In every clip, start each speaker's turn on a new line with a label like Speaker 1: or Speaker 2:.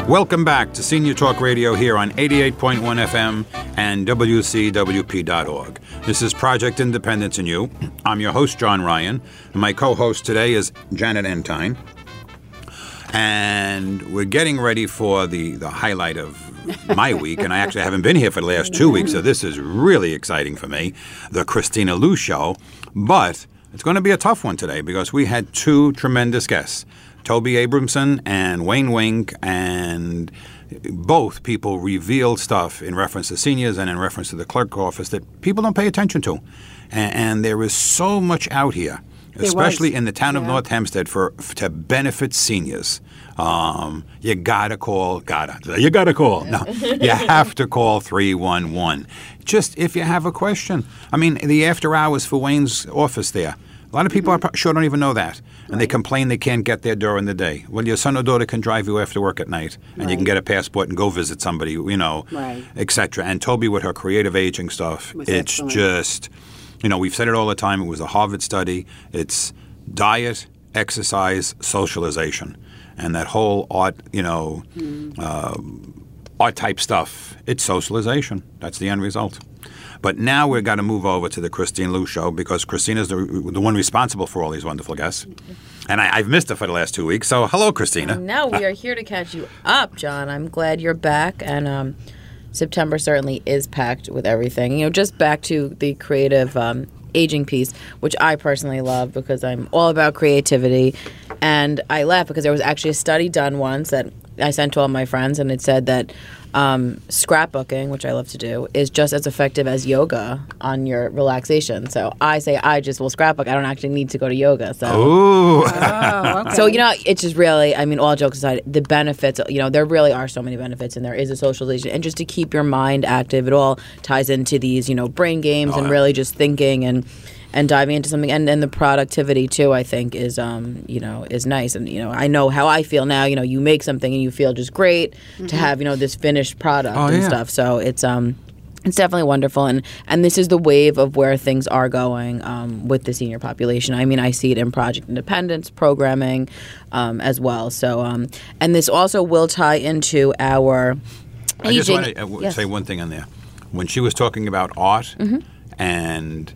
Speaker 1: Welcome back to Senior Talk Radio here on 88.1 FM and WCWP.org. This is Project Independence and You. I'm your host, John Ryan, and my co-host today is Janet Entine. And we're getting ready for the highlight of my week, and I actually haven't been here for the last 2 weeks, so this is really exciting for me, the Christina Liu Show. But it's going to be a tough one today because we had two tremendous guests, Toby Abramson and Wayne Wink, and both people revealed stuff in reference to seniors and in reference to the clerk office that people don't pay attention to. And there is so much out here, especially in the town of North Hempstead, to benefit seniors. You gotta call. No, you have to call 311. Just if you have a question. I mean, the after hours for Wayne's office there. A lot of people sure don't even know that. And they complain they can't get there during the day. Well, your son or daughter can drive you after work at night, and you can get a passport and go visit somebody, etc. And Toby with her creative aging stuff, it's just, we've said it all the time. It was a Harvard study. It's diet, exercise, socialization. And that whole art, art type stuff, it's socialization. That's the end result. But now we've got to move over to the Christina Liu Show because Christina's the one responsible for all these wonderful guests. And I've missed her for the last 2 weeks. So hello, Christina.
Speaker 2: Now we are here to catch you up, John. I'm glad you're back. And September certainly is packed with everything. Just back to the creative aging piece, which I personally love because I'm all about creativity. And I laugh because there was actually a study done once that I sent to all my friends, and it said that scrapbooking, which I love to do, is just as effective as yoga on your relaxation. So I say I just will scrapbook. I don't actually need to go to yoga. So,
Speaker 3: okay.
Speaker 2: So it's just really, all jokes aside, the benefits, there really are so many benefits, and there is a socialization. And just to keep your mind active, it all ties into these, brain games and really just thinking and diving into something, and the productivity too, I think is is nice. And I know how I feel now. You make something and you feel just great to have this finished product and stuff. So it's definitely wonderful, and this is the wave of where things are going with the senior population. I see it in Project Independence programming as well. So and this also will tie into our aging.
Speaker 1: I just want to say one thing on there. When she was talking about art and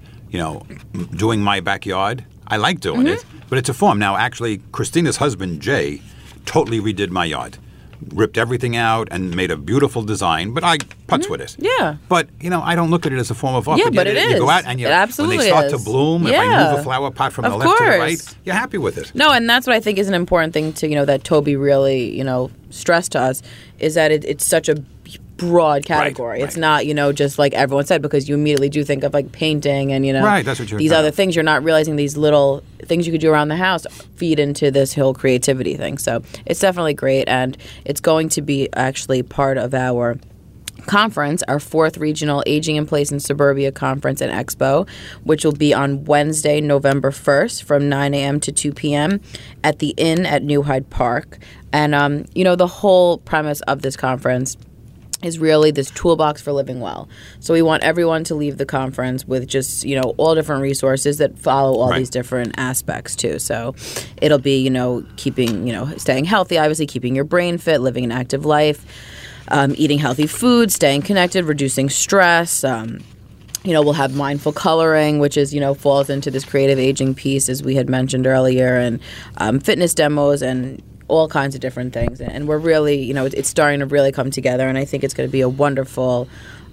Speaker 1: doing my backyard, I like doing it, but it's a form. Now, actually, Christina's husband, Jay, totally redid my yard. Ripped everything out and made a beautiful design, but I putz with it.
Speaker 2: Yeah.
Speaker 1: But, I don't look at it as a form of art.
Speaker 2: Yeah, but it is.
Speaker 1: You go out and
Speaker 2: it absolutely
Speaker 1: when they start
Speaker 2: is.
Speaker 1: to bloom, if I move a flower pot from the left to the right, you're happy with it.
Speaker 2: No, and that's what I think is an important thing to, that Toby really, stressed to us, is that it's such a broad category. Right. It's not, just like everyone said, because you immediately do think of like painting and,
Speaker 1: right, that's what you're
Speaker 2: these other things. You're not realizing these little things you could do around the house feed into this whole creativity thing. So it's definitely great, and it's going to be actually part of our conference, our 4th Regional Aging in Place in Suburbia Conference and Expo, which will be on Wednesday, November 1st from 9 a.m. to 2 p.m. at the Inn at New Hyde Park. And, the whole premise of this conference is really this toolbox for living well. So we want everyone to leave the conference with just, all different resources that follow all these different aspects too. So it'll be, keeping, staying healthy, obviously keeping your brain fit, living an active life, eating healthy food, staying connected, reducing stress. We'll have mindful coloring, which is, falls into this creative aging piece, as we had mentioned earlier, and fitness demos and all kinds of different things. And we're really, it's starting to really come together, and I think it's going to be a wonderful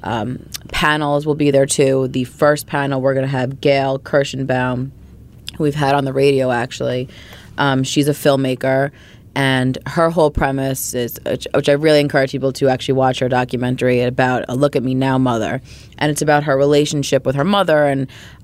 Speaker 2: panels will be there too. The first panel, we're going to have Gail Kirschenbaum, who we've had on the radio actually. She's a filmmaker, and her whole premise is, which I really encourage people to actually watch her documentary about a Look at Me Now mother. And it's about her relationship with her mother, and,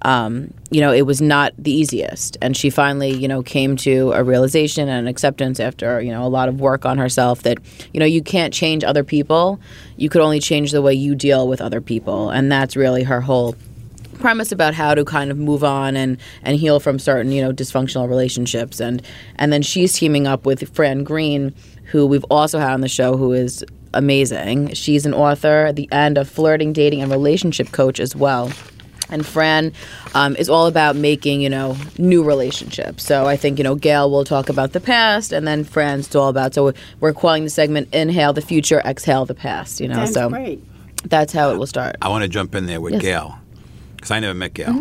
Speaker 2: it was not the easiest. And she finally, came to a realization and an acceptance after, a lot of work on herself that, you can't change other people. You could only change the way you deal with other people. And that's really her whole premise about how to kind of move on and heal from certain, dysfunctional relationships. And then she's teaming up with Fran Green, who we've also had on the show, who is amazing. She's an author and a flirting, dating, and relationship coach as well. And Fran is all about making, new relationships. So I think, Gail will talk about the past, and then Fran's all about. So we're calling the segment "Inhale the Future, Exhale the Past."
Speaker 3: That's
Speaker 2: so
Speaker 3: great.
Speaker 2: that's how it will start.
Speaker 1: I want to jump in there with Gail, because I never met Gail.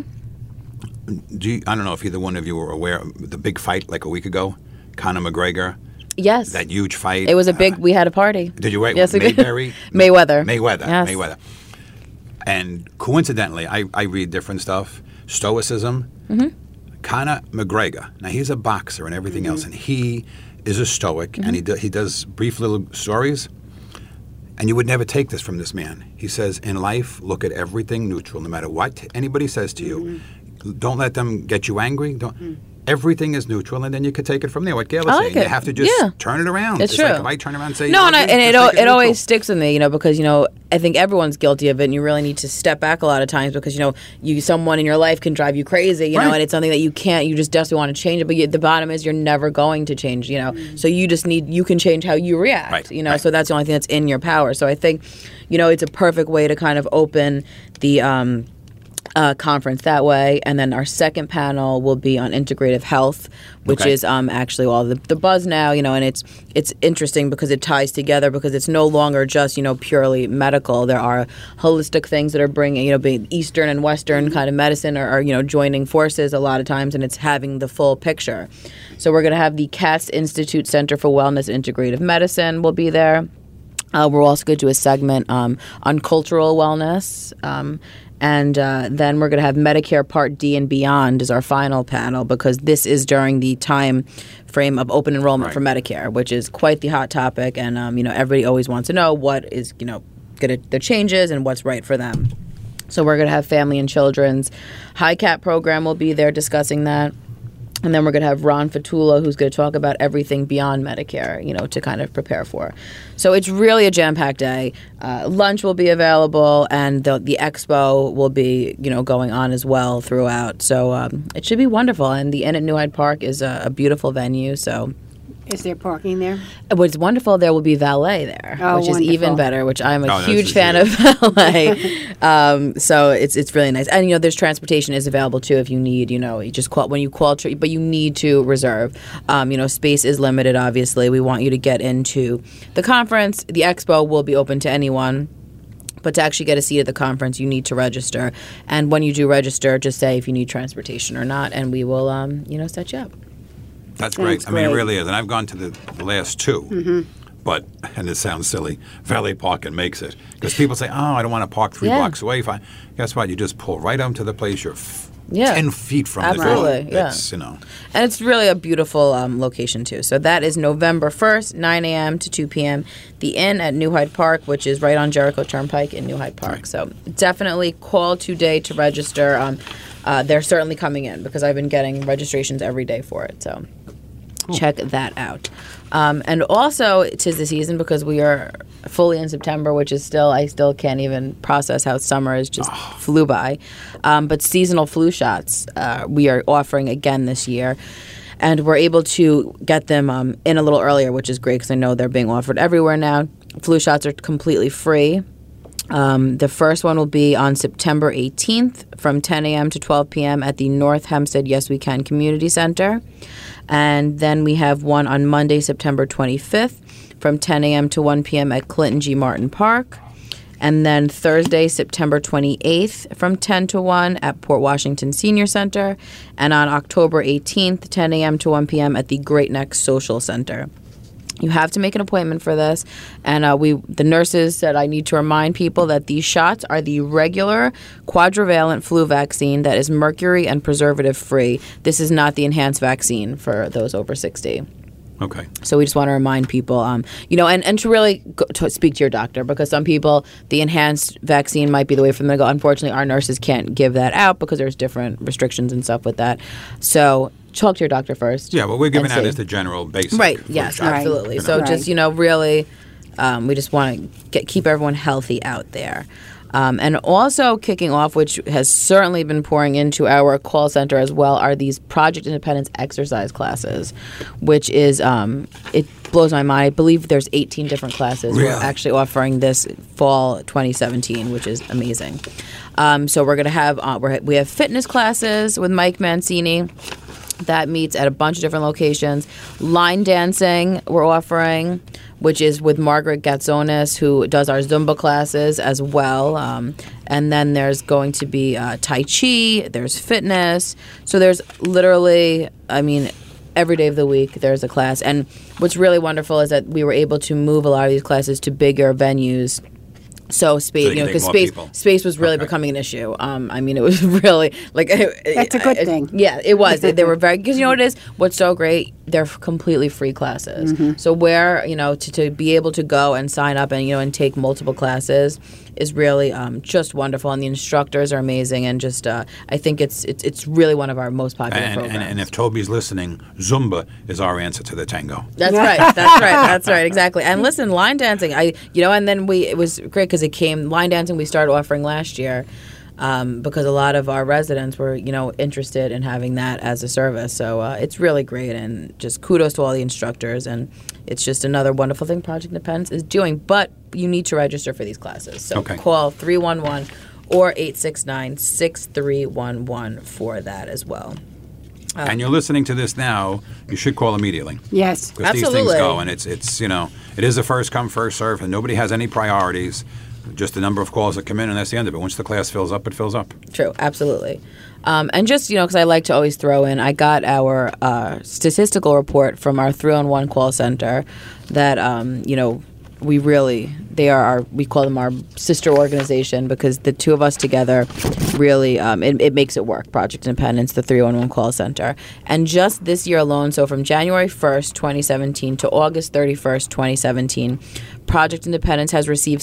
Speaker 1: I don't know if either one of you were aware of the big fight like a week ago, Conor McGregor.
Speaker 2: Yes,
Speaker 1: That huge fight.
Speaker 2: it was a big. We had a party.
Speaker 1: Did you wait?
Speaker 2: Yes, we did.
Speaker 1: Mayweather.
Speaker 2: Yes.
Speaker 1: Mayweather. And coincidentally, I read different stuff. Stoicism. Conor McGregor. Now he's a boxer and everything else, and he is a stoic, and he does brief little stories. And you would never take this from this man. He says, in life, look at everything neutral, no matter what anybody says to you. Don't let them get you angry. Everything is neutral, and then you could take it from there. What Gail was saying, you have to just turn it around.
Speaker 2: It's true.
Speaker 1: Like if I turn around and say,
Speaker 2: no,
Speaker 1: and
Speaker 2: it always sticks with me, because I think everyone's guilty of it, and you really need to step back a lot of times because someone in your life can drive you crazy, and it's something that you can't. You just desperately want to change it, but the bottom is you're never going to change, So you can change how you react, So that's the only thing that's in your power. So I think, it's a perfect way to kind of open the conference that way. And then our second panel will be on integrative health, which is actually all the buzz now, and it's interesting because it ties together because it's no longer just, purely medical. There are holistic things that are bringing, being Eastern and Western kind of medicine are joining forces a lot of times, and it's having the full picture. So we're going to have the Katz Institute Center for Wellness and Integrative Medicine will be there. We're also going to do a segment on cultural wellness. And then we're going to have Medicare Part D and beyond as our final panel because this is during the time frame of open enrollment for Medicare, which is quite the hot topic. And, everybody always wants to know what is, the changes and what's right for them. So we're going to have Family and Children's High Cap program will be there discussing that. And then we're going to have Ron Fatula, who's going to talk about everything beyond Medicare, to kind of prepare for. So it's really a jam-packed day. Lunch will be available, and the expo will be, going on as well throughout. So it should be wonderful. And the Inn at New Hyde Park is a beautiful venue, so...
Speaker 3: Is there parking there?
Speaker 2: What's wonderful, there will be valet there, which is even better, which I'm a huge fan of valet. So it's really nice. And, there's transportation is available, too, if you need, you just call when you call, but you need to reserve. Space is limited, obviously. We want you to get into the conference. The expo will be open to anyone. But to actually get a seat at the conference, you need to register. And when you do register, just say if you need transportation or not, and we will, set you up.
Speaker 1: That's great. I mean, it really is. And I've gone to the last two. But, and this sounds silly, valet parking makes it. Because people say, I don't want to park 3 blocks away. Guess what? You just pull right up to the place. You're 10 feet from the door.
Speaker 2: Absolutely, yeah. And it's really a beautiful location, too. So that is November 1st, 9 a.m. to 2 p.m. The Inn at New Hyde Park, which is right on Jericho Turnpike in New Hyde Park. Right. So definitely call today to register. They're certainly coming in because I've been getting registrations every day for it. So check that out. And also, 'tis the season because we are fully in September, which is I still can't even process how summer is just flew by. But seasonal flu shots we are offering again this year. And we're able to get them in a little earlier, which is great because I know they're being offered everywhere now. Flu shots are completely free. The first one will be on September 18th from 10 a.m. to 12 p.m. at the North Hempstead Yes We Can Community Center. And then we have one on Monday, September 25th from 10 a.m. to 1 p.m. at Clinton G. Martin Park. And then Thursday, September 28th from 10 to 1 at Port Washington Senior Center. And on October 18th, 10 a.m. to 1 p.m. at the Great Neck Social Center. You have to make an appointment for this. And the nurses said I need to remind people that these shots are the regular quadrivalent flu vaccine that is mercury and preservative free. This is not the enhanced vaccine for those over 60.
Speaker 1: Okay.
Speaker 2: So we just want to remind people, and to really to speak to your doctor because some people, the enhanced vaccine might be the way for them to go. Unfortunately, our nurses can't give that out because there's different restrictions and stuff with that. So talk to your doctor first.
Speaker 1: Yeah, well, we're giving out as the general basic.
Speaker 2: Right, yes, absolutely. So just, really, we just want to keep everyone healthy out there. And also kicking off, which has certainly been pouring into our call center as well, are these Project Independence exercise classes, which is, it blows my mind. I believe there's 18 different classes
Speaker 1: Really?
Speaker 2: we're actually offering this fall 2017, which is amazing. So we're going to have, we have fitness classes with Mike Mancini. That meets at a bunch of different locations. Line dancing we're offering, which is with Margaret Gatzonis, who does our Zumba classes as well. And then there's going to be Tai Chi, there's fitness. So there's literally, every day of the week there's a class. And what's really wonderful is that we were able to move a lot of these classes to bigger venues. So space, because space was really becoming an issue. It was really like
Speaker 3: That's a good thing.
Speaker 2: Yeah, it was. They were very, because you know what it is. What's so great? They're completely free classes. So where to be able to go and sign up and take multiple classes is really just wonderful, and the instructors are amazing, and just I think it's really one of our most popular programs.
Speaker 1: And if Toby's listening, Zumba is our answer to the tango.
Speaker 2: That's right. That's right. Exactly. And listen, line dancing. And then it was great because line dancing. We started offering last year because a lot of our residents were interested in having that as a service. So it's really great, and just kudos to all the instructors. And it's just another wonderful thing Project Independence is doing. But you need to register for these classes. So call 311 or 869-6311 for that as well.
Speaker 1: And you're listening to this now, you should call immediately.
Speaker 3: Yes.
Speaker 1: Because these things go, and it's it is a first come, first serve, and nobody has any priorities. Just the number of calls that come in, and that's the end of it. Once the class fills up, it fills up.
Speaker 2: True, absolutely. And just, because I like to always throw in, I got our statistical report from our 3-on-1 call center that, we call them our sister organization, because the two of us together really, it makes it work. Project Independence, the 3-on-1 call center. And just this year alone, so from January 1st, 2017 to August 31st, 2017, Project Independence has received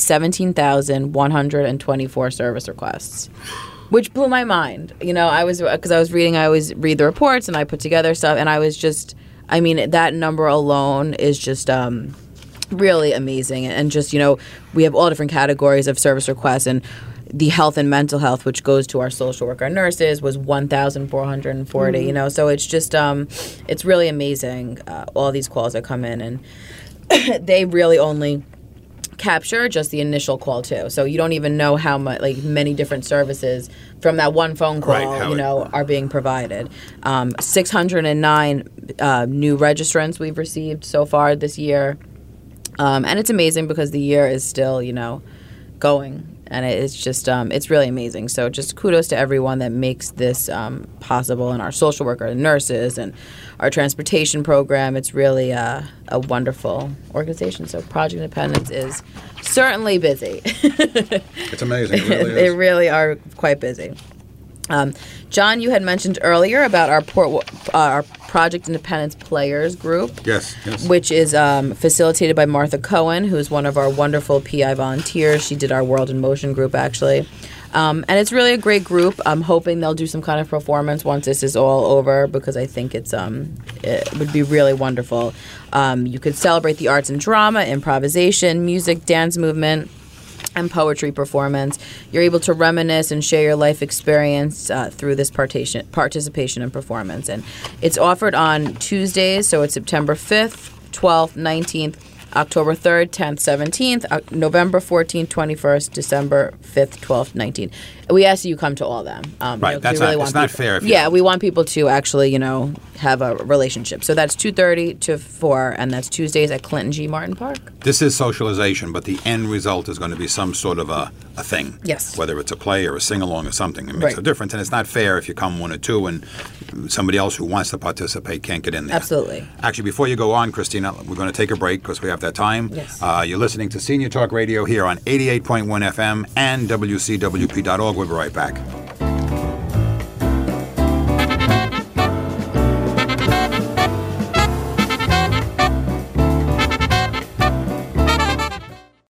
Speaker 2: 17,124 service requests, which blew my mind. I always read the reports, and I put together stuff, and I was just, that number alone is just really amazing. And just, we have all different categories of service requests, and the health and mental health, which goes to our social worker nurses, was 1,440, so it's just, it's really amazing, all these calls that come in, and they really only capture just the initial call too. So you don't even know how much, many different services from that one phone call, are being provided. 609 new registrants we've received so far this year. And it's amazing because the year is still, going. And it's just, it's really amazing. So just kudos to everyone that makes this possible, and our social worker and nurses and our transportation program. It's really a wonderful organization. So Project Independence is certainly busy.
Speaker 1: It's amazing. It really is.
Speaker 2: They really are quite busy. John, you had mentioned earlier about our Project Independence Players group.
Speaker 1: Yes.
Speaker 2: Which is facilitated by Martha Cohen, who's one of our wonderful PI volunteers. She did our World in Motion group, actually. And it's really a great group. I'm hoping they'll do some kind of performance once this is all over, because I think it would be really wonderful. You could celebrate the arts and drama, improvisation, music, dance movement, and poetry performance. You're able to reminisce and share your life experience through this participation and performance. And it's offered on Tuesdays, so it's September 5th, 12th, 19th, October 3rd, 10th, 17th, November 14th, 21st, December 5th, 12th, 19th. We ask you come to all of them.
Speaker 1: Right, that's it's not fair. If
Speaker 2: we want people to actually, have a relationship. So that's 2:30 to 4, and that's Tuesdays at Clinton G. Martin Park.
Speaker 1: This is socialization, but the end result is going to be some sort of a thing.
Speaker 2: Yes.
Speaker 1: Whether it's a play or a sing-along or something. It makes a difference, and it's not fair if you come one or two and somebody else who wants to participate can't get in there.
Speaker 2: Absolutely.
Speaker 1: Actually, before you go on, Christina, we're going to take a break because we have that time.
Speaker 2: Yes.
Speaker 1: You're listening to Senior Talk Radio here on 88.1 FM and WCWP.org. We'll be right back.